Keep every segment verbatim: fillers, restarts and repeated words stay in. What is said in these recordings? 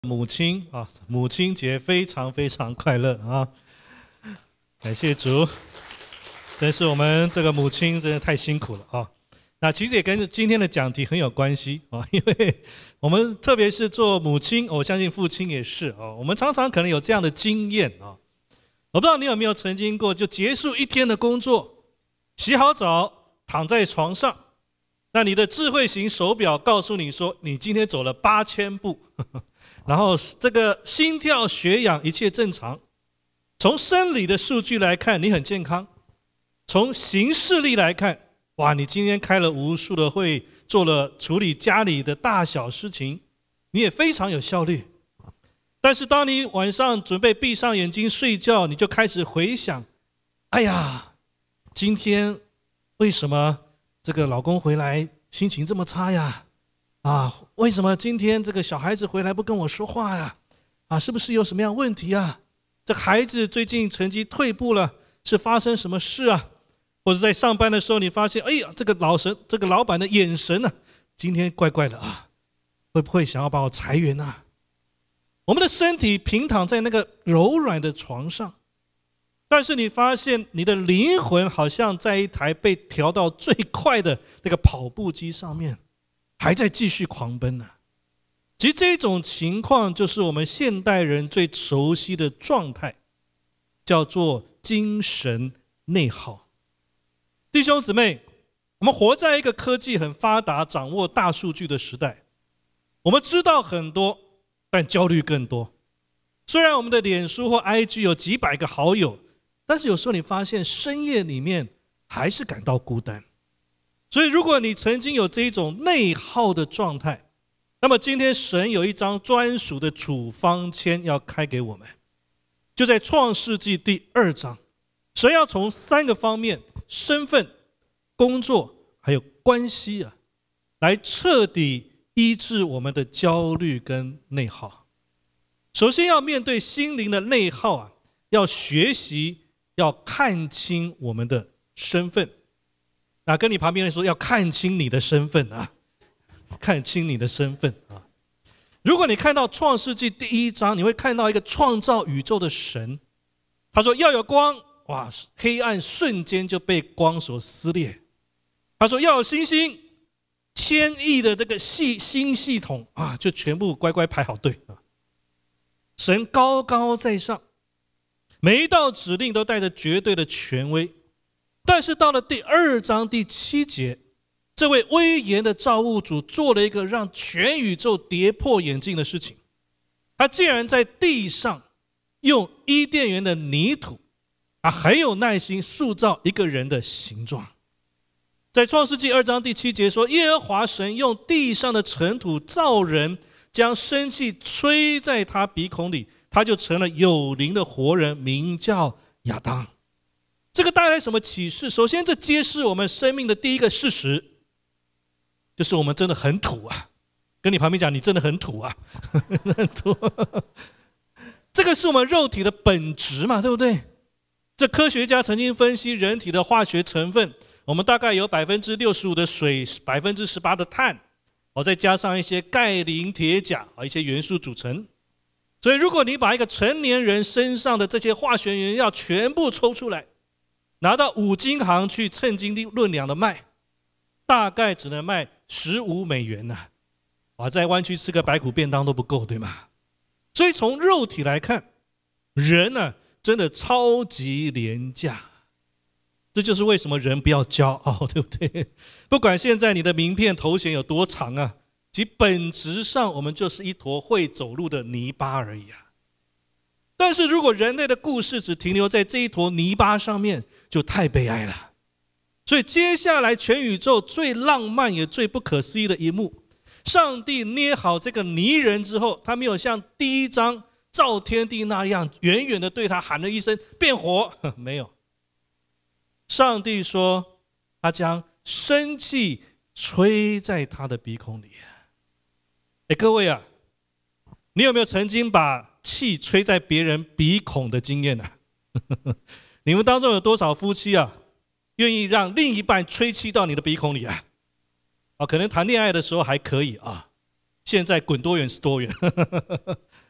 母亲啊，母亲节非常非常快乐啊！感谢主，真是我们这个母亲真的太辛苦了啊！那其实也跟今天的讲题很有关系啊，因为我们特别是做母亲，我相信父亲也是啊，我们常常可能有这样的经验啊。我不知道你有没有曾经过，就结束一天的工作，洗好澡，躺在床上，那你的智慧型手表告诉你说，你今天走了八千步。然后这个心跳、血氧一切正常，从生理的数据来看，你很健康；从行事力来看，哇，你今天开了无数的会，做了处理家里的大小事情，你也非常有效率。但是当你晚上准备闭上眼睛睡觉，你就开始回想：哎呀，今天为什么这个老公回来心情这么差呀？啊，为什么今天这个小孩子回来不跟我说话呀？啊，是不是有什么样问题啊？这孩子最近成绩退步了，是发生什么事啊？或者在上班的时候，你发现，哎呀，这个老神，这个老板的眼神啊，今天怪怪的啊，会不会想要把我裁员啊？我们的身体平躺在那个柔软的床上，但是你发现你的灵魂好像在一台被调到最快的那个跑步机上面。还在继续狂奔呢、啊。其实这种情况就是我们现代人最熟悉的状态，叫做精神内耗。弟兄姊妹，我们活在一个科技很发达、掌握大数据的时代，我们知道很多，但焦虑更多。虽然我们的脸书或 I G 有几百个好友，但是有时候你发现深夜里面还是感到孤单。所以如果你曾经有这种内耗的状态，那么今天神有一张专属的处方签要开给我们，就在创世纪第二章，神要从三个方面，身份、工作还有关系啊，来彻底医治我们的焦虑跟内耗。首先要面对心灵的内耗啊，要学习要看清我们的身份。那跟你旁边人说，要看清你的身份啊，看清你的身份啊。如果你看到创世纪第一章，你会看到一个创造宇宙的神，他说要有光，哇，黑暗瞬间就被光所撕裂。他说要有星星，千亿的这个系星系统啊，就全部乖乖排好队啊。神高高在上，每一道指令都带着绝对的权威。但是到了第二章第七节，这位威严的造物主做了一个让全宇宙跌破眼镜的事情。他竟然在地上用伊甸园的泥土啊，很有耐心塑造一个人的形状。在创世纪二章第七节说，耶和华神用地上的尘土造人，将生气吹在他鼻孔里，他就成了有灵的活人，名叫亚当。这个带来什么启示？首先，这揭示我们生命的第一个事实，就是我们真的很土啊！跟你旁边讲，你真的很土啊！很土。这个是我们肉体的本质嘛，对不对？这科学家曾经分析人体的化学成分，我们大概有百分之六十五的水，百分之十八的碳，哦，再加上一些钙、磷、铁、钾啊一些元素组成。所以，如果你把一个成年人身上的这些化学原料全部抽出来，拿到五金行去称斤论两的卖，大概只能卖十五美元呐、啊！哇，在湾区吃个白苦便当都不够，对吗？所以从肉体来看，人呢、啊、真的超级廉价。这就是为什么人不要骄傲，对不对？不管现在你的名片头衔有多长啊，其本质上我们就是一坨会走路的泥巴而已啊。但是如果人类的故事只停留在这一坨泥巴上面，就太悲哀了。所以接下来全宇宙最浪漫也最不可思议的一幕，上帝捏好这个泥人之后，他没有像第一章造天地那样远远的对他喊了一声变活，没有。上帝说他将生气吹在他的鼻孔里。哎，各位啊，你有没有曾经把气吹在别人鼻孔的经验呢、啊？你们当中有多少夫妻啊，愿意让另一半吹气到你的鼻孔里啊？啊，可能谈恋爱的时候还可以啊，现在滚多远是多远。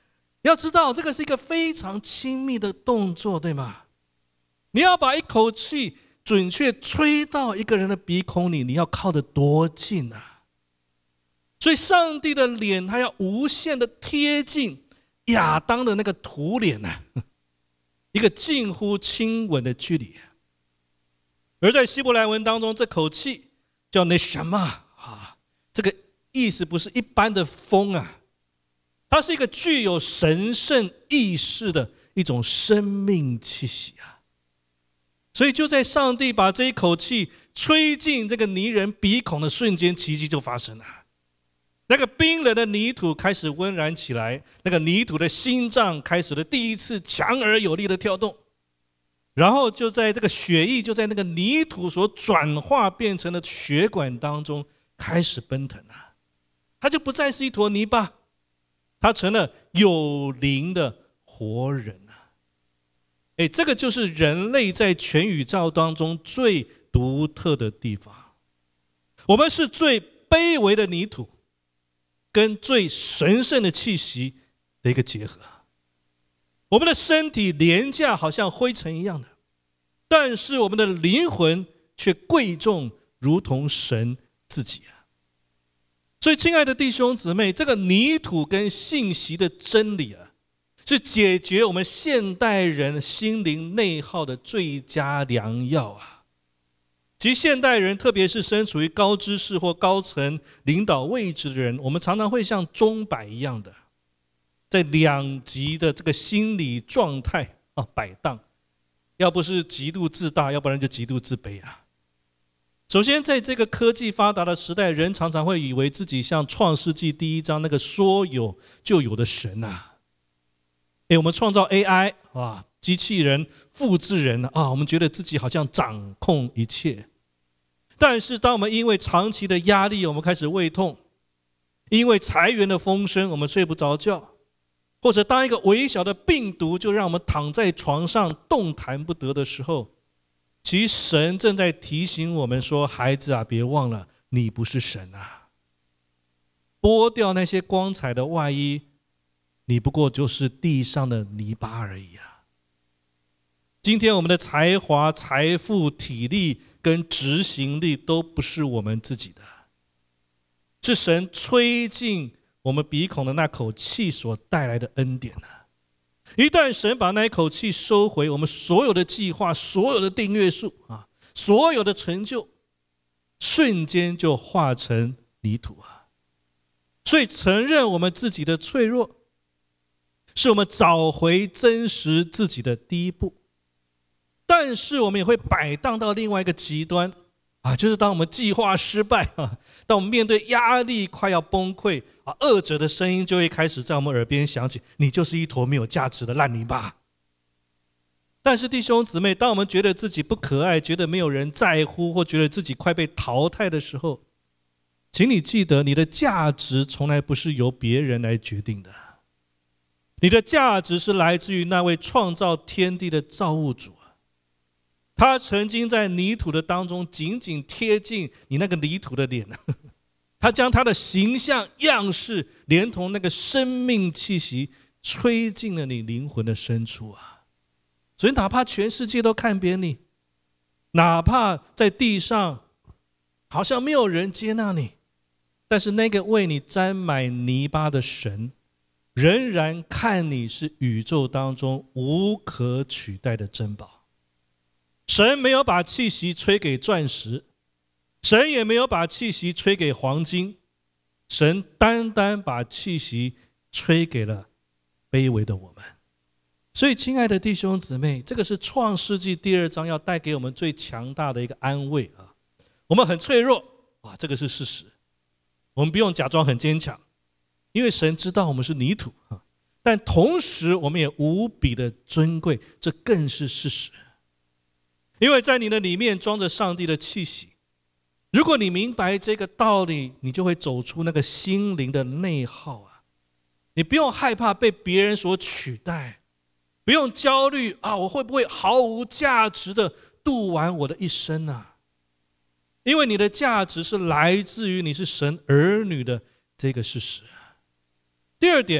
要知道，这个是一个非常亲密的动作，对吗？你要把一口气准确吹到一个人的鼻孔里，你要靠得多近啊！所以上帝的脸，他要无限的贴近亚当的那个土脸啊，一个近乎亲吻的距离。而在希伯来文当中，这口气叫 neshama 啊，这个意思不是一般的风啊，它是一个具有神圣意识的一种生命气息啊。所以就在上帝把这一口气吹进这个泥人鼻孔的瞬间，奇迹就发生了。那个冰冷的泥土开始温暖起来，那个泥土的心脏开始了第一次强而有力的跳动，然后就在这个血液就在那个泥土所转化变成的血管当中开始奔腾啊，它就不再是一坨泥巴，它成了有灵的活人啊！哎，这个就是人类在全宇宙当中最独特的地方。我们是最卑微的泥土，跟最神圣的气息的一个结合。我们的身体廉价，好像灰尘一样的，但是我们的灵魂却贵重，如同神自己啊！所以，亲爱的弟兄姊妹，这个泥土跟信息的真理啊，是解决我们现代人心灵内耗的最佳良药啊！即现代人，特别是身处于高知识或高层领导位置的人，我们常常会像钟摆一样的，在两极的这个心理状态啊摆荡，要不是极度自大，要不然就极度自卑啊。首先，在这个科技发达的时代，人常常会以为自己像创世纪第一章那个说有就有的神啊。哎，我们创造 A I 啊，机器人、复制人啊，我们觉得自己好像掌控一切。但是，当我们因为长期的压力，我们开始胃痛；因为裁员的风声，我们睡不着觉；或者当一个微小的病毒就让我们躺在床上动弹不得的时候，其实神正在提醒我们说：“孩子啊，别忘了，你不是神啊！剥掉那些光彩的外衣，你不过就是地上的泥巴而已啊！”今天我们的才华、财富、体力跟执行力都不是我们自己的，是神吹进我们鼻孔的那口气所带来的恩典啊！一旦神把那一口气收回，我们所有的计划、所有的订阅数啊，所有的成就，瞬间就化成泥土啊！所以承认我们自己的脆弱，是我们找回真实自己的第一步。但是我们也会摆荡到另外一个极端啊，就是当我们计划失败啊，当我们面对压力快要崩溃啊，恶者的声音就会开始在我们耳边响起：你就是一坨没有价值的烂泥巴。但是弟兄姊妹，当我们觉得自己不可爱，觉得没有人在乎，或觉得自己快被淘汰的时候，请你记得，你的价值从来不是由别人来决定的，你的价值是来自于那位创造天地的造物主。他曾经在泥土的当中紧紧贴近你那个泥土的脸，他将他的形象样式连同那个生命气息吹进了你灵魂的深处啊！所以哪怕全世界都看扁你，哪怕在地上好像没有人接纳你，但是那个为你沾满泥巴的神仍然看你是宇宙当中无可取代的珍宝。神没有把气息吹给钻石，神也没有把气息吹给黄金，神单单把气息吹给了卑微的我们。所以亲爱的弟兄姊妹，这个是创世纪第二章要带给我们最强大的一个安慰啊！我们很脆弱啊，这个是事实，我们不用假装很坚强，因为神知道我们是泥土啊，但同时我们也无比的尊贵，这更是事实。因为在你的里面装着上帝的气息，如果你明白这个道理，你就会走出那个心灵的内耗啊！你不用害怕被别人所取代，不用焦虑啊，我会不会毫无价值的度完我的一生啊？因为你的价值是来自于你是神儿女的这个事实。第二点，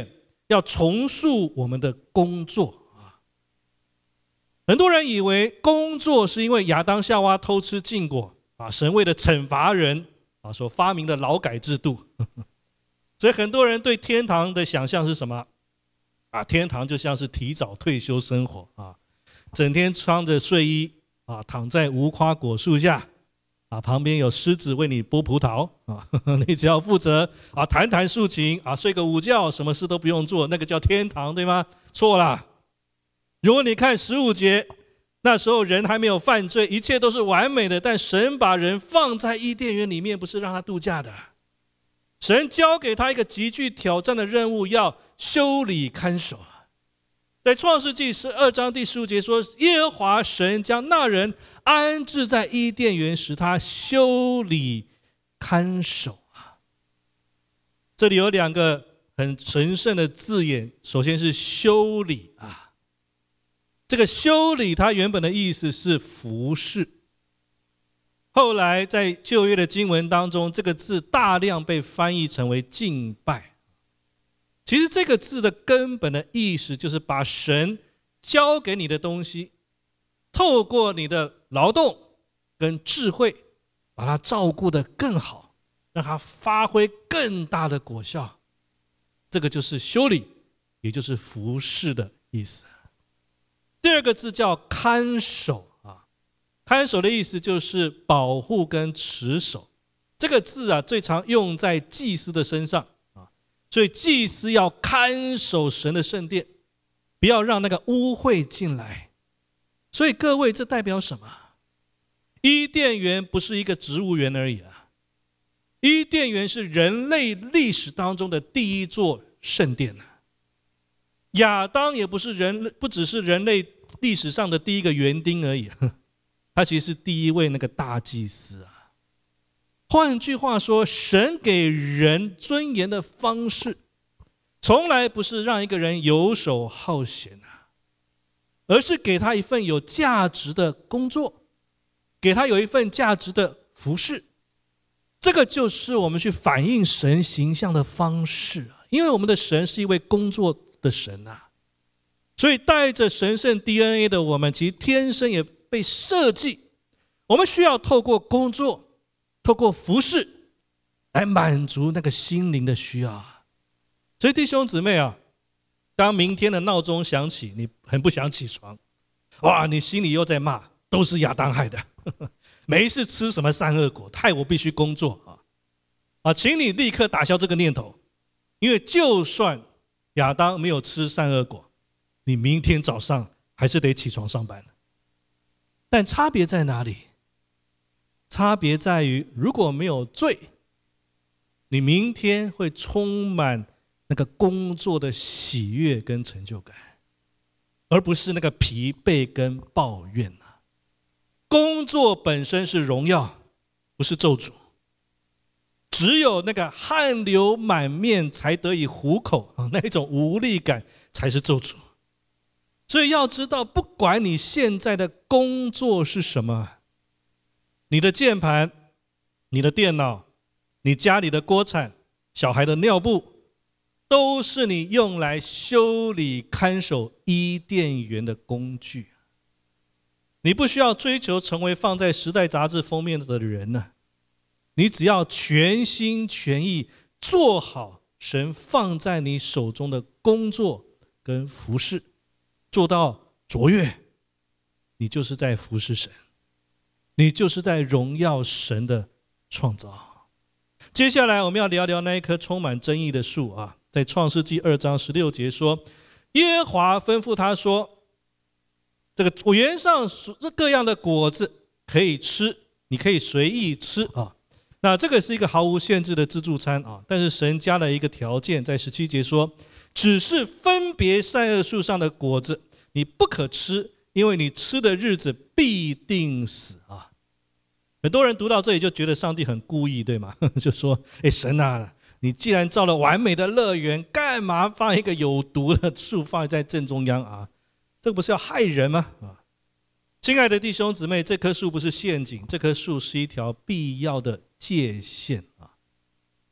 要重塑我们的工作啊。很多人以为工作是因为亚当夏娃偷吃禁果啊，神为了惩罚人啊所发明的劳改制度。所以很多人对天堂的想象是什么啊？天堂就像是提早退休生活啊，整天穿着睡衣啊，躺在无花果树下啊，旁边有狮子为你剥葡萄啊，你只要负责啊弹弹竖琴啊，睡个午觉，什么事都不用做，那个叫天堂，对吗？错了。如果你看十五节，那时候人还没有犯罪，一切都是完美的，但神把人放在伊甸园里面，不是让他度假的。神交给他一个极具挑战的任务，要修理看守。在创世纪十二章第十五节说，耶和华神将那人安置在伊甸园，使他修理看守啊。这里有两个很神圣的字眼，首先是修理啊。这个修理它原本的意思是服侍，后来在旧约的经文当中，这个字大量被翻译成为敬拜。其实这个字的根本的意思就是把神交给你的东西，透过你的劳动跟智慧，把它照顾得更好，让它发挥更大的果效。这个就是修理，也就是服侍的意思。第二个字叫看守啊，看守的意思就是保护跟持守。这个字啊，最常用在祭司的身上啊，所以祭司要看守神的圣殿，不要让那个污秽进来。所以各位，这代表什么？伊甸园不是一个植物园而已啊，伊甸园是人类历史当中的第一座圣殿啊。亚当也不是人，不只是人类历史上的第一个园丁而已，他其实是第一位那个大祭司啊。换句话说，神给人尊严的方式，从来不是让一个人游手好闲啊，而是给他一份有价值的工作，给他有一份价值的服事。这个就是我们去反映神形象的方式啊，因为我们的神是一位工作的神啊，所以带着神圣 D N A 的我们，其实天生也被设计，我们需要透过工作，透过服事来满足那个心灵的需要啊。所以弟兄姊妹啊，当明天的闹钟响起，你很不想起床，哇，你心里又在骂，都是亚当害的，没事吃什么善恶果，害我必须工作啊！啊，请你立刻打消这个念头，因为就算亚当没有吃善恶果，你明天早上还是得起床上班。但差别在哪里？差别在于，如果没有罪，你明天会充满那个工作的喜悦跟成就感，而不是那个疲惫跟抱怨啊。工作本身是荣耀，不是咒诅。只有那个汗流满面才得以糊口，那一种无力感才是咒诅。所以要知道，不管你现在的工作是什么，你的键盘、你的电脑、你家里的锅铲、小孩的尿布，都是你用来修理看守伊甸园的工具。你不需要追求成为放在时代杂志封面的人呢，你只要全心全意做好神放在你手中的工作跟服事，做到卓越，你就是在服侍神，你就是在荣耀神的创造。接下来我们要聊聊那一棵充满争议的树啊，在创世纪二章十六节说，耶和华吩咐他说，这个园上各样的果子可以吃，你可以随意吃啊。那这个是一个毫无限制的自助餐啊，但是神加了一个条件，在十七节说，只是分别善恶树上的果子你不可吃，因为你吃的日子必定死啊。很多人读到这里就觉得上帝很故意，对吗？就说，哎，神啊，你既然造了完美的乐园，干嘛放一个有毒的树放在正中央啊？这个不是要害人吗？啊，亲爱的弟兄姊妹，这棵树不是陷阱，这棵树是一条必要的界限啊。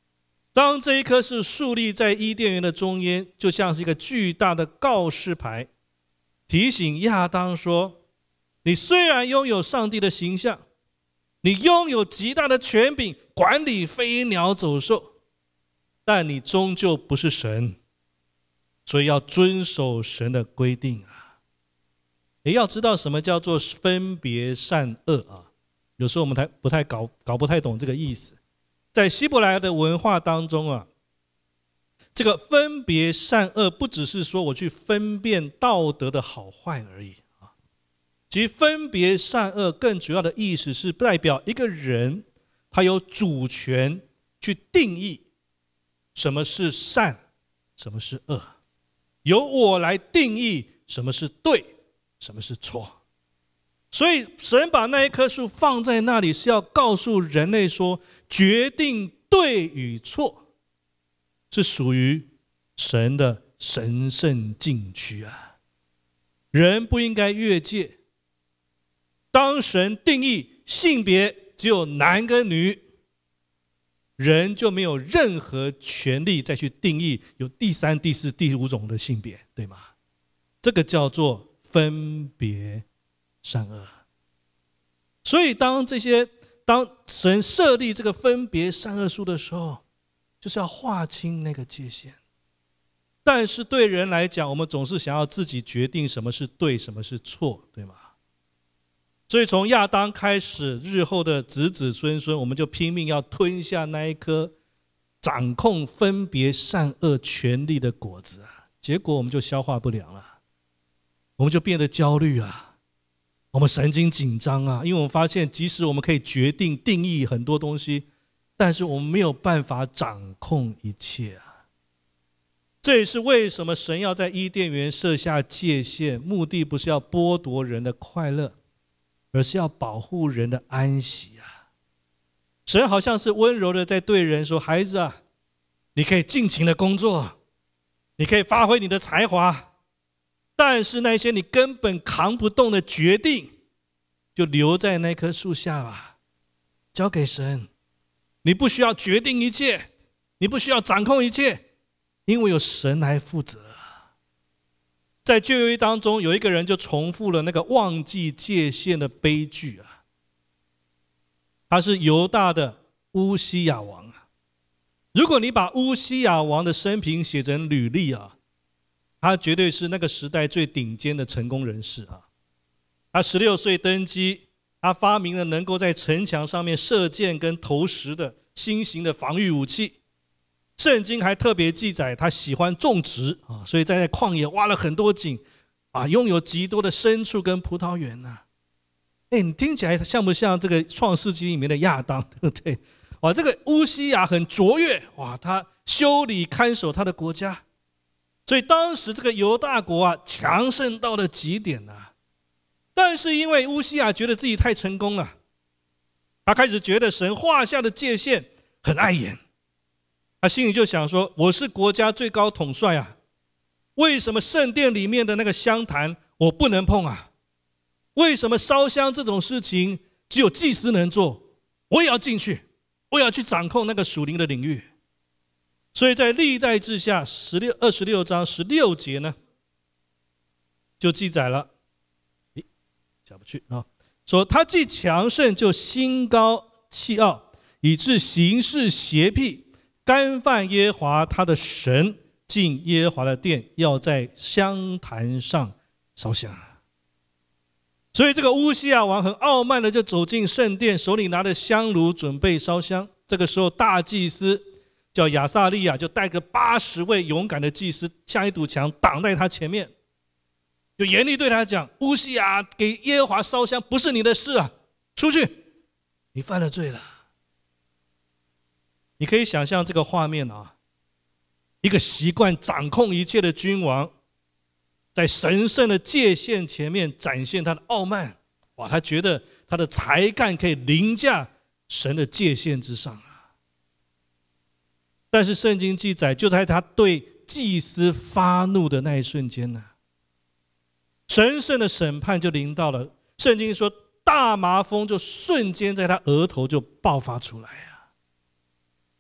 当这一棵树树立在伊甸园的中间，就像是一个巨大的告示牌，提醒亚当说：你虽然拥有上帝的形象，你拥有极大的权柄管理飞鸟走兽，但你终究不是神，所以要遵守神的规定啊！也要知道什么叫做分别善恶啊！有时候我们太不太搞搞不太懂这个意思。在希伯来的文化当中啊，这个分别善恶不只是说我去分辨道德的好坏而已啊，其实分别善恶更主要的意思是代表一个人他有主权去定义什么是善，什么是恶，由我来定义什么是对，什么是错。所以神把那一棵树放在那里，是要告诉人类说，决定对与错是属于神的神圣禁区啊，人不应该越界。当神定义性别只有男跟女，人就没有任何权利再去定义有第三、第四、第五种的性别，对吗？这个叫做分别善恶。所以当这些当神设立这个分别善恶树的时候，就是要划清那个界限。但是对人来讲，我们总是想要自己决定什么是对，什么是错，对吗？所以从亚当开始，日后的子子孙孙，我们就拼命要吞下那一颗掌控分别善恶权力的果子啊，结果我们就消化不良了，我们就变得焦虑啊，我们神经紧张啊，因为我们发现，即使我们可以决定定义很多东西，但是我们没有办法掌控一切啊。这也是为什么神要在伊甸园设下界限，目的不是要剥夺人的快乐，而是要保护人的安息啊。神好像是温柔的在对人说：孩子啊，你可以尽情的工作，你可以发挥你的才华，但是那些你根本扛不动的决定，就留在那棵树下吧，交给神。你不需要决定一切，你不需要掌控一切，因为有神来负责。在旧约当中，有一个人就重复了那个忘记界限的悲剧啊。他是犹大的乌西雅王啊。如果你把乌西雅王的生平写成履历啊，他绝对是那个时代最顶尖的成功人士啊。他十六岁登基，他发明了能够在城墙上面射箭跟投石的新型的防御武器。圣经还特别记载他喜欢种植啊，所以在旷野挖了很多井啊，拥有极多的牲畜跟葡萄园呐、啊。哎，你听起来像不像这个创世纪里面的亚当，对不对？哇，这个乌西雅很卓越，哇，他修理看守他的国家，所以当时这个犹大国啊强盛到了极点呐、啊。但是因为乌西雅觉得自己太成功了，他开始觉得神画下的界限很碍眼。他心里就想说，我是国家最高统帅啊，为什么圣殿里面的那个香坛我不能碰啊？为什么烧香这种事情只有祭司能做？我也要进去，我也要去掌控那个属灵的领域。所以在历代志下二十六章十六节呢，就记载了，咦，下不去啊，说他既强盛，就心高气傲，以致行事邪僻，干犯耶和华他的神，进耶和华的殿，要在香坛上烧香。所以这个乌西雅王很傲慢的就走进圣殿，手里拿着香炉准备烧香。这个时候大祭司叫亚撒利亚就带个八十位勇敢的祭司，像一堵墙挡在他前面，就严厉对他讲：乌西雅给耶和华烧香不是你的事啊，出去，你犯了罪了。你可以想象这个画面啊，一个习惯掌控一切的君王，在神圣的界限前面展现他的傲慢，哇，他觉得他的才干可以凌驾神的界限之上啊。但是圣经记载，就在他对祭司发怒的那一瞬间呢、啊，神圣的审判就临到了。圣经说，大麻风就瞬间在他额头就爆发出来啊。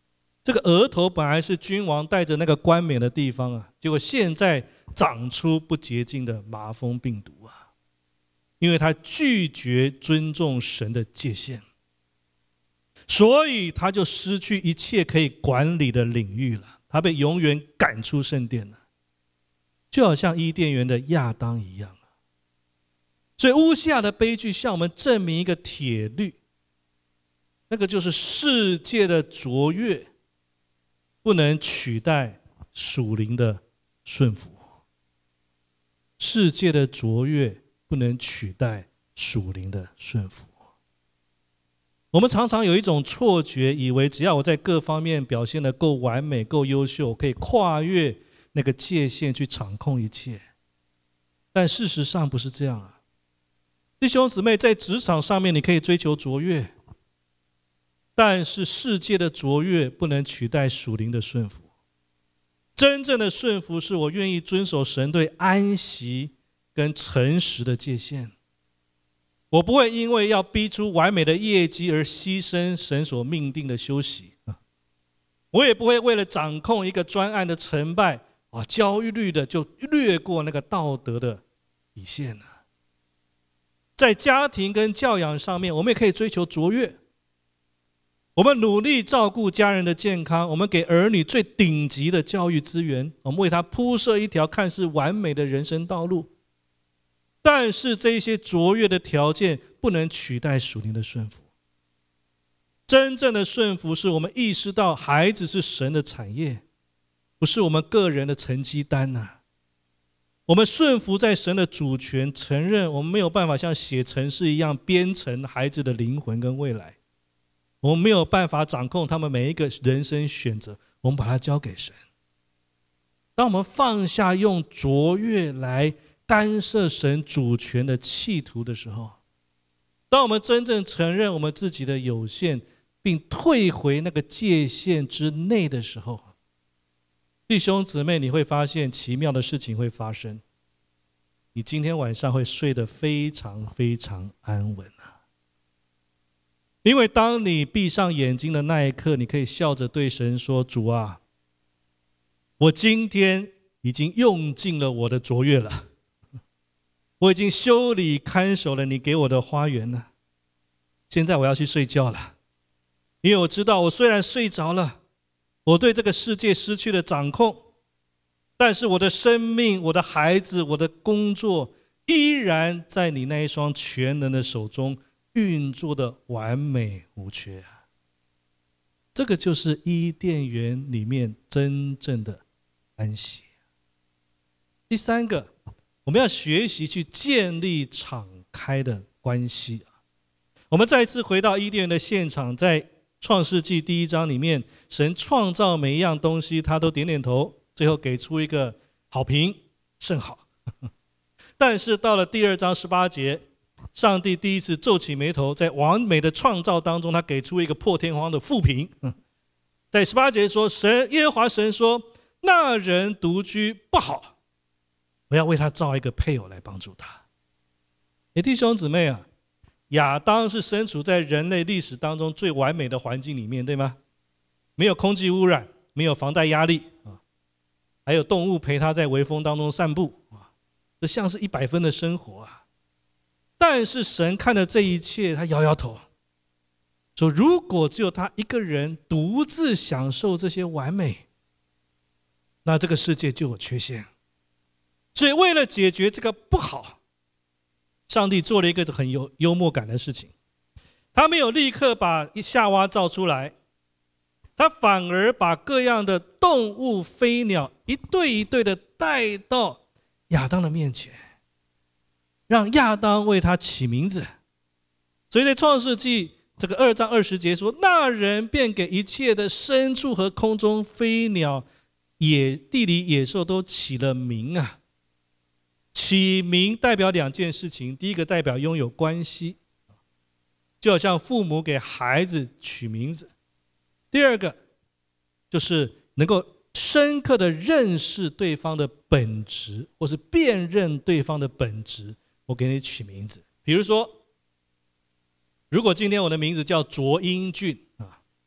这个额头本来是君王戴着那个冠冕的地方啊，结果现在长出不洁净的麻风病毒啊，因为他拒绝尊重神的界限，所以他就失去一切可以管理的领域了，他被永远赶出圣殿了，就好像伊甸园的亚当一样。所以乌西亚的悲剧向我们证明一个铁律，那个就是世界的卓越不能取代属灵的顺服，世界的卓越不能取代属灵的顺服。我们常常有一种错觉，以为只要我在各方面表现得够完美、够优秀，可以跨越那个界限去掌控一切。但事实上不是这样啊！弟兄姊妹，在职场上面你可以追求卓越，但是世界的卓越不能取代属灵的顺服。真正的顺服是我愿意遵守神对安息跟诚实的界限。我不会因为要逼出完美的业绩而牺牲神所命定的休息，我也不会为了掌控一个专案的成败啊，焦虑的就略过那个道德的底线了。在家庭跟教养上面，我们也可以追求卓越。我们努力照顾家人的健康，我们给儿女最顶级的教育资源，我们为他铺设一条看似完美的人生道路。但是这些卓越的条件不能取代属灵的顺服。真正的顺服是我们意识到孩子是神的产业，不是我们个人的成绩单啊。我们顺服在神的主权，承认我们没有办法像写程式一样编程孩子的灵魂跟未来，我们没有办法掌控他们每一个人生选择，我们把它交给神。当我们放下用卓越来干涉神主权的企图的时候，当我们真正承认我们自己的有限，并退回那个界限之内的时候，弟兄姊妹，你会发现奇妙的事情会发生。你今天晚上会睡得非常非常安稳啊！因为当你闭上眼睛的那一刻，你可以笑着对神说：主啊，我今天已经用尽了我的卓越了，我已经修理看守了你给我的花园了，现在我要去睡觉了。因为我知道我虽然睡着了，我对这个世界失去了掌控，但是我的生命、我的孩子、我的工作依然在你那一双全能的手中运作的完美无缺啊！这个就是伊甸园里面真正的安息。第三个，我们要学习去建立敞开的关系啊！我们再次回到伊甸园的现场，在创世纪第一章里面，神创造每一样东西，他都点点头，最后给出一个好评，甚好。但是到了第二章十八节，上帝第一次皱起眉头，在完美的创造当中，他给出一个破天荒的负评。在十八节说，神耶和华神说，那人独居不好，我要为他造一个配偶来帮助他。诶，弟兄姊妹啊，亚当是身处在人类历史当中最完美的环境里面，对吗？没有空气污染，没有房贷压力啊，还有动物陪他在微风当中散步啊，这像是一百分的生活啊。但是神看着这一切，他摇摇头，说：如果只有他一个人独自享受这些完美，那这个世界就有缺陷。所以为了解决这个不好，上帝做了一个很有幽默感的事情，他没有立刻把夏娃造出来，他反而把各样的动物、飞鸟一对一对的带到亚当的面前，让亚当为他起名字。所以在创世纪这个二章二十节说，那人便给一切的牲畜和空中飞鸟、野地里野兽都起了名啊。起名代表两件事情，第一个代表拥有关系，就好像父母给孩子取名字；第二个就是能够深刻的认识对方的本质，或是辨认对方的本质，我给你取名字。比如说，如果今天我的名字叫卓英俊啊，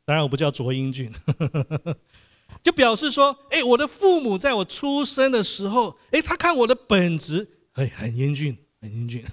当然我不叫卓英俊，就表示说，哎，我的父母在我出生的时候，哎，他看我的本质，哎，很英俊，很英俊。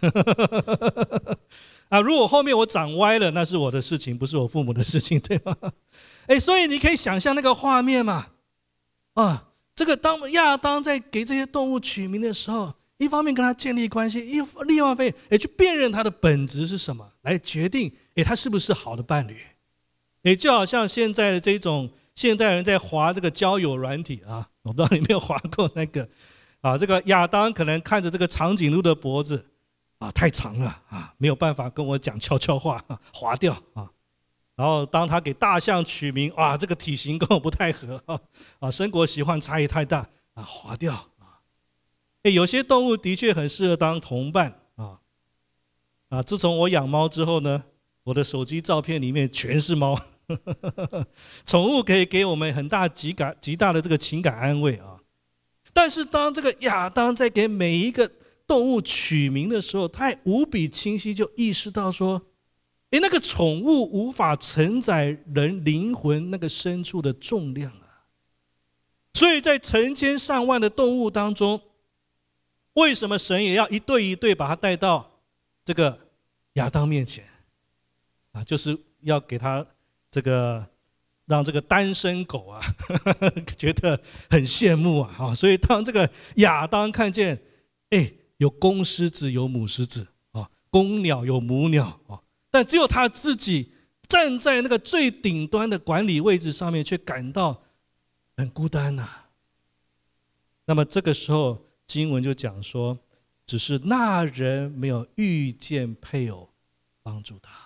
啊，如果后面我长歪了，那是我的事情，不是我父母的事情，对吗？哎，所以你可以想象那个画面嘛，啊，这个当亚当在给这些动物取名的时候，一方面跟他建立关系，一另外一方面也去辨认他的本质是什么，来决定，哎，他是不是好的伴侣。哎，就好像现在的这种现代人在滑这个交友软体啊，我不知道你有没有滑过那个，啊，这个亚当可能看着这个长颈鹿的脖子。啊，太长了啊，没有办法跟我讲悄悄话，啊、划掉啊。然后当他给大象取名，哇，这个体型跟我不太合啊，啊，生活习惯差异太大啊，划掉啊。哎，有些动物的确很适合当同伴啊。啊，自从我养猫之后呢，我的手机照片里面全是猫，宠物可以给我们很大极感极大的这个情感安慰啊。但是当这个亚当在给每一个动物取名的时候，他也无比清晰就意识到说，哎，那个宠物无法承载人灵魂那个深处的重量啊。所以在成千上万的动物当中，为什么神也要一对一对把它带到这个亚当面前啊？就是要给他这个让这个单身狗啊觉得很羡慕啊。所以当这个亚当看见，哎，有公狮子，有母狮子啊，公鸟有母鸟啊，但只有他自己站在那个最顶端的管理位置上面，却感到很孤单呐、啊。那么这个时候，经文就讲说，只是那人没有遇见配偶帮助他。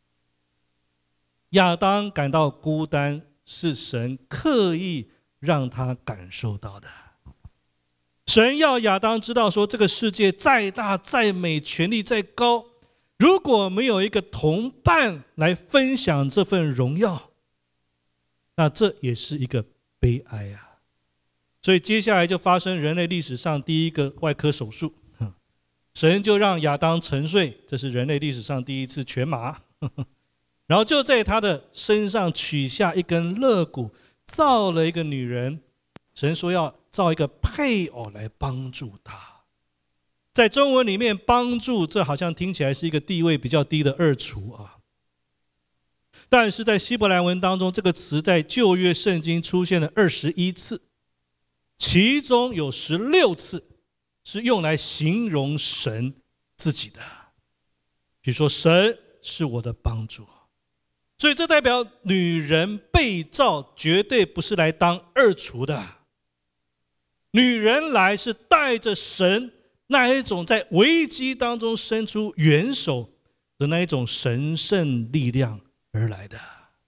亚当感到孤单，是神刻意让他感受到的。神要亚当知道说，这个世界再大再美，权力再高，如果没有一个同伴来分享这份荣耀，那这也是一个悲哀啊。所以接下来就发生人类历史上第一个外科手术，神就让亚当沉睡，这是人类历史上第一次全麻，然后就在他的身上取下一根肋骨，造了一个女人。神说要造一个配偶来帮助他。在中文里面，帮助这好像听起来是一个地位比较低的二厨啊，但是在希伯来文当中，这个词在旧约圣经出现了二十一次，其中有十六次是用来形容神自己的。比如说，神是我的帮助，所以这代表女人被造绝对不是来当二厨的。女人来是带着神那一种在危机当中伸出援手的那一种神圣力量而来的。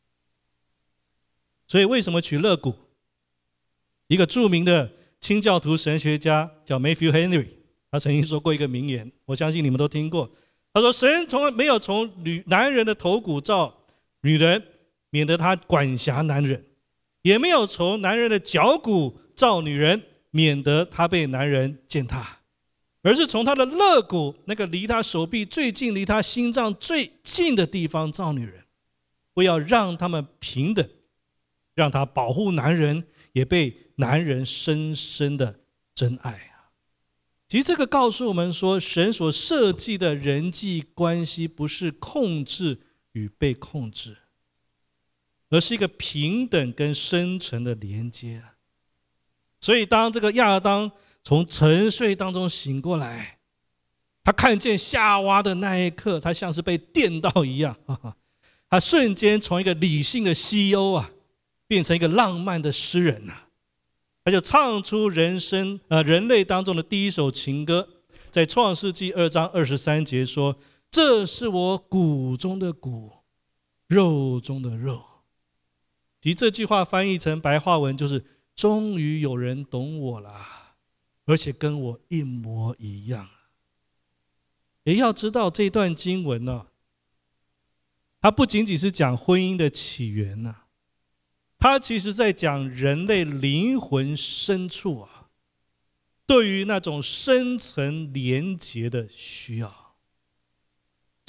所以为什么取肋骨？一个著名的清教徒神学家叫 Matthew Henry， 他曾经说过一个名言，我相信你们都听过。他说，神从来没有从女男人的头骨造女人，免得他管辖男人，也没有从男人的脚骨造女人，免得他被男人践踏，而是从他的肋骨，那个离他手臂最近、离他心脏最近的地方造女人，为要让他们平等，让他保护男人，也被男人深深的珍爱啊。其实这个告诉我们说，神所设计的人际关系不是控制与被控制，而是一个平等跟深层的连接啊。所以当这个亚当从沉睡当中醒过来，他看见夏娃的那一刻，他像是被电到一样，他瞬间从一个理性的西欧啊，变成一个浪漫的诗人啊。他就唱出人生呃人类当中的第一首情歌，在创世纪二章二十三节说：“这是我骨中的骨，肉中的肉。”其实这句话翻译成白话文就是：终于有人懂我了，而且跟我一模一样。也要知道这段经文呢、啊，它不仅仅是讲婚姻的起源呐、啊，它其实在讲人类灵魂深处啊，对于那种深层连结的需要。其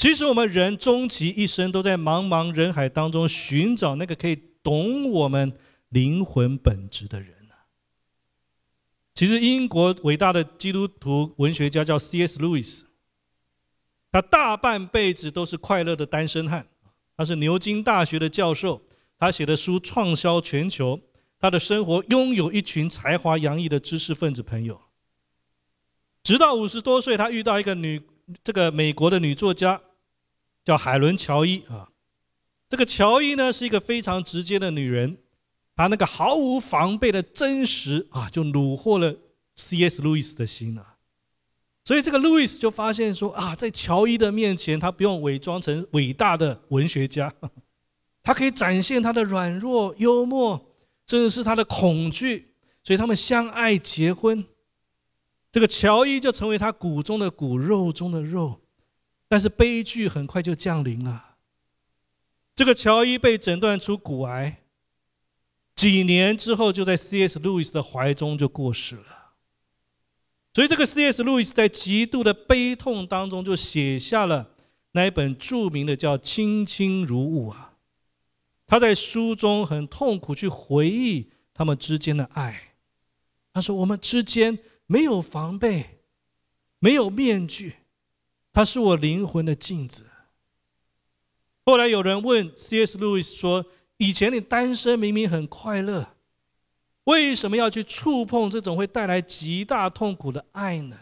其实我们人终其一生都在茫茫人海当中寻找那个可以懂我们灵魂本质的人啊。其实英国伟大的基督徒文学家叫 C S Lewis， 他大半辈子都是快乐的单身汉，他是牛津大学的教授，他写的书创销全球，他的生活拥有一群才华洋溢的知识分子朋友。直到五十多岁，他遇到一个女，这个美国的女作家，叫海伦·乔伊啊。这个乔伊呢是一个非常直接的女人，她那个毫无防备的真实啊，就虏获了 C S 路易斯的心啊。所以这个路易斯就发现说啊，在乔伊的面前，他不用伪装成伟大的文学家，他可以展现他的软弱、幽默，甚至是他的恐惧。所以他们相爱结婚。这个乔伊就成为他骨中的骨，肉中的肉。但是悲剧很快就降临了。这个乔伊被诊断出骨癌，几年之后就在 C S 路易斯的怀中就过世了。所以这个 C S 路易斯在极度的悲痛当中，就写下了那一本著名的叫《卿卿如晤》啊。他在书中很痛苦去回忆他们之间的爱。他说：“我们之间没有防备，没有面具，它是我灵魂的镜子。”后来有人问 C S 路易斯说：“以前你单身明明很快乐，为什么要去触碰这种会带来极大痛苦的爱呢？”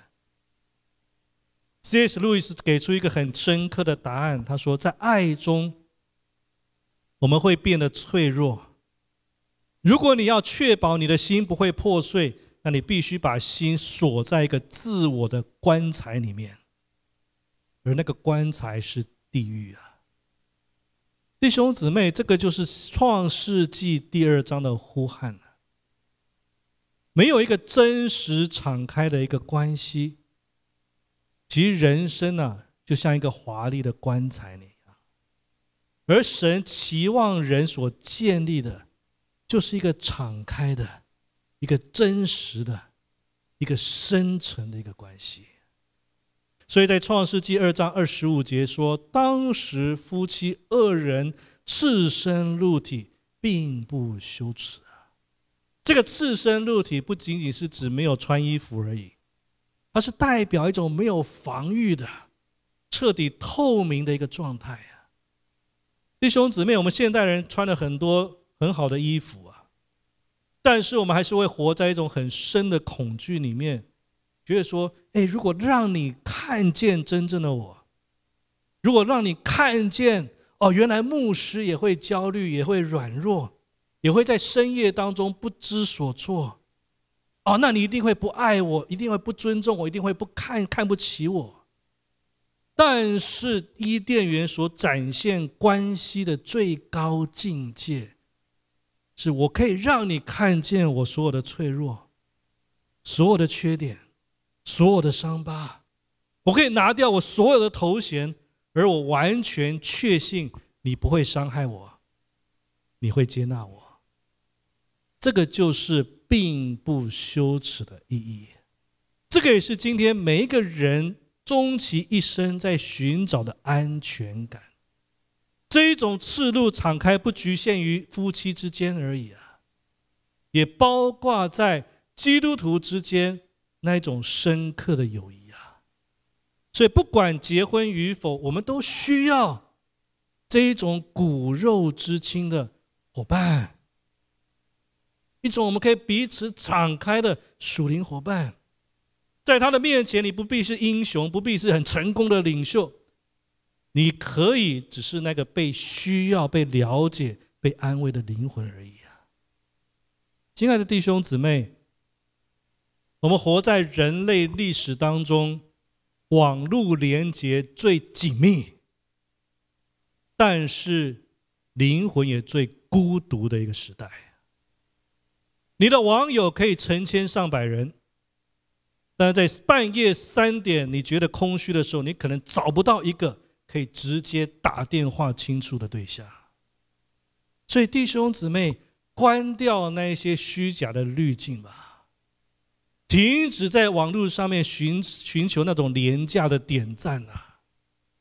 C S 路易斯给出一个很深刻的答案，他说：“在爱中，我们会变得脆弱。如果你要确保你的心不会破碎，那你必须把心锁在一个自我的棺材里面，而那个棺材是地狱啊。”弟兄姊妹，这个就是创世纪第二章的呼喊。没有一个真实敞开的一个关系，其实人生啊，就像一个华丽的棺材那样。而神期望人所建立的，就是一个敞开的、一个真实的、一个深沉的一个关系。所以在创世纪二章二十五节说，当时夫妻二人赤身露体，并不羞耻啊。这个赤身露体不仅仅是指没有穿衣服而已，它是代表一种没有防御的、彻底透明的一个状态啊。弟兄姊妹，我们现代人穿了很多很好的衣服啊，但是我们还是会活在一种很深的恐惧里面。觉得说，哎，如果让你看见真正的我，如果让你看见，哦，原来牧师也会焦虑，也会软弱，也会在深夜当中不知所措，哦，那你一定会不爱我，一定会不尊重我，一定会不看看不起我。但是伊甸园所展现关系的最高境界，是我可以让你看见我所有的脆弱，所有的缺点，所有的伤疤，我可以拿掉我所有的头衔，而我完全确信你不会伤害我，你会接纳我。这个就是并不羞耻的意义。这个也是今天每一个人终其一生在寻找的安全感。这一种赤露敞开不局限于夫妻之间而已啊，也包括在基督徒之间那一种深刻的友谊啊。所以不管结婚与否，我们都需要这一种骨肉之亲的伙伴，一种我们可以彼此敞开的属灵伙伴。在他的面前，你不必是英雄，不必是很成功的领袖，你可以只是那个被需要、被了解、被安慰的灵魂而已啊。亲爱的弟兄姊妹，我们活在人类历史当中网络连结最紧密，但是灵魂也最孤独的一个时代。你的网友可以成千上百人，但是在半夜三点你觉得空虚的时候，你可能找不到一个可以直接打电话倾诉的对象。所以弟兄姊妹，关掉那些虚假的滤镜吧，停止在网络上面寻寻求那种廉价的点赞啊，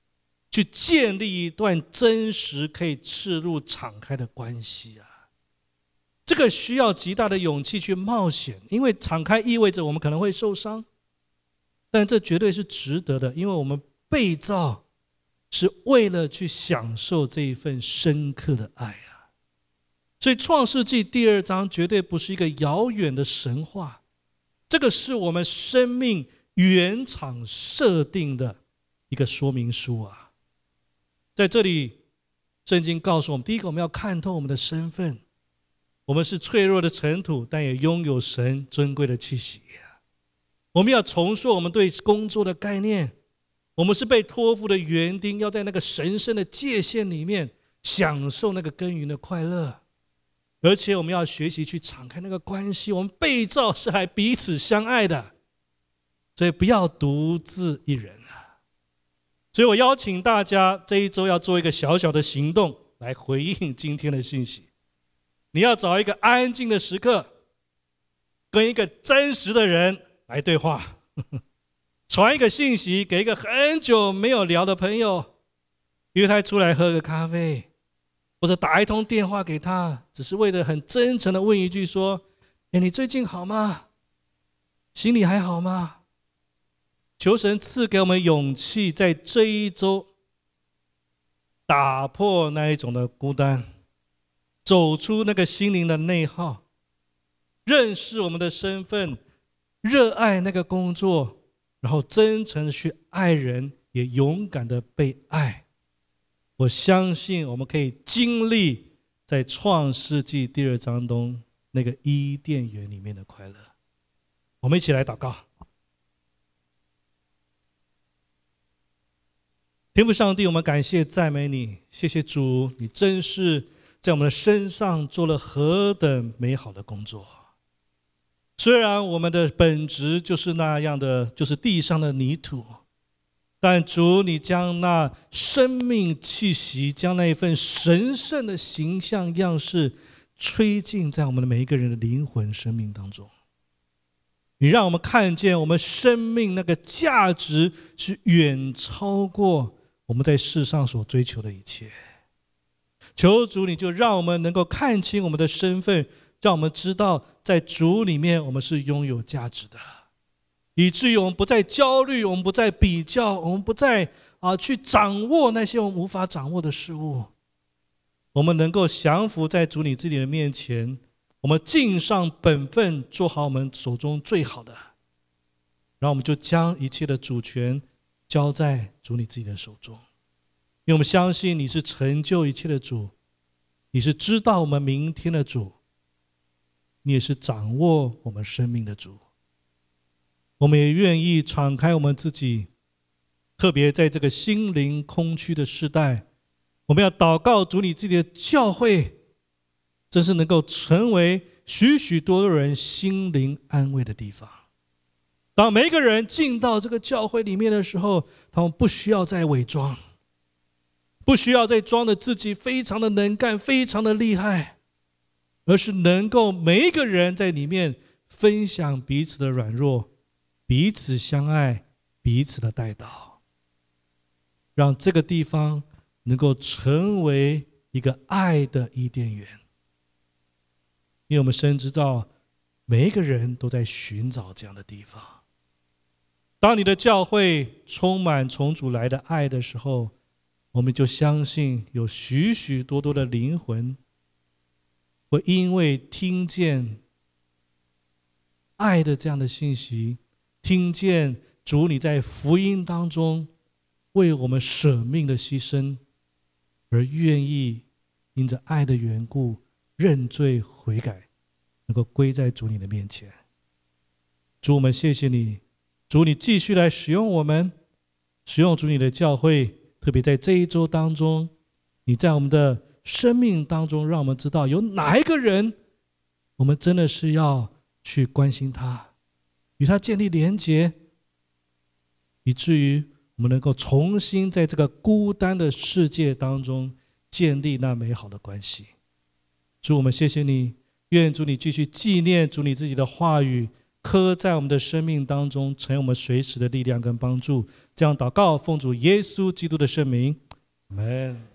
去建立一段真实可以赤露敞开的关系啊。这个需要极大的勇气去冒险，因为敞开意味着我们可能会受伤，但这绝对是值得的，因为我们被造是为了去享受这一份深刻的爱啊。所以创世纪第二章绝对不是一个遥远的神话，这个是我们生命原厂设定的一个说明书啊。在这里圣经告诉我们，第一个我们要看透我们的身份，我们是脆弱的尘土，但也拥有神尊贵的气息。我们要重塑我们对工作的概念，我们是被托付的园丁，要在那个神圣的界限里面享受那个耕耘的快乐，而且我们要学习去敞开那个关系。我们被造是来彼此相爱的，所以不要独自一人啊。所以我邀请大家这一周要做一个小小的行动来回应今天的信息。你要找一个安静的时刻，跟一个真实的人来对话，传一个信息给一个很久没有聊的朋友，约他出来喝个咖啡，或者打一通电话给他，只是为了很真诚的问一句说：哎，你最近好吗？心里还好吗？求神赐给我们勇气，在这一周打破那一种的孤单，走出那个心灵的内耗，认识我们的身份，热爱那个工作，然后真诚的去爱人，也勇敢的被爱。我相信我们可以经历在创世纪第二章中那个伊甸园里面的快乐。我们一起来祷告。天父上帝，我们感谢赞美你，谢谢主，你真是在我们的身上做了何等美好的工作。虽然我们的本质就是那样的，就是地上的泥土，但主，你将那生命气息，将那一份神圣的形象样式吹进在我们的每一个人的灵魂生命当中。你让我们看见我们生命那个价值是远超过我们在世上所追求的一切。求主，你就让我们能够看清我们的身份，让我们知道在主里面我们是拥有价值的，以至于我们不再焦虑，我们不再比较，我们不再啊去掌握那些我们无法掌握的事物。我们能够降服在主你自己的面前，我们尽上本分，做好我们手中最好的，然后我们就将一切的主权交在主你自己的手中。因为我们相信你是成就一切的主，你是知道我们明天的主，你也是掌握我们生命的主。我们也愿意敞开我们自己，特别在这个心灵空虚的时代，我们要祷告主你自己的教会真是能够成为许许多多人心灵安慰的地方。当每一个人进到这个教会里面的时候，他们不需要再伪装，不需要再装的自己非常的能干，非常的厉害，而是能够每一个人在里面分享彼此的软弱，彼此相爱，彼此的代祷，让这个地方能够成为一个爱的伊甸园。因为我们深知道每一个人都在寻找这样的地方。当你的教会充满从主来的爱的时候，我们就相信有许许多多的灵魂会因为听见爱的这样的信息，听见主你在福音当中为我们舍命的牺牲，而愿意因着爱的缘故认罪悔改，能够归在主你的面前。主，我们谢谢你，主你继续来使用我们，使用主你的教会，特别在这一周当中，你在我们的生命当中让我们知道有哪一个人我们真的是要去关心他，与他建立连结，以至于我们能够重新在这个孤单的世界当中建立那美好的关系。主，我们谢谢你，愿主你继续纪念主你自己的话语刻在我们的生命当中，成为我们随时的力量跟帮助。这样祷告，奉主耶稣基督的圣名，阿们。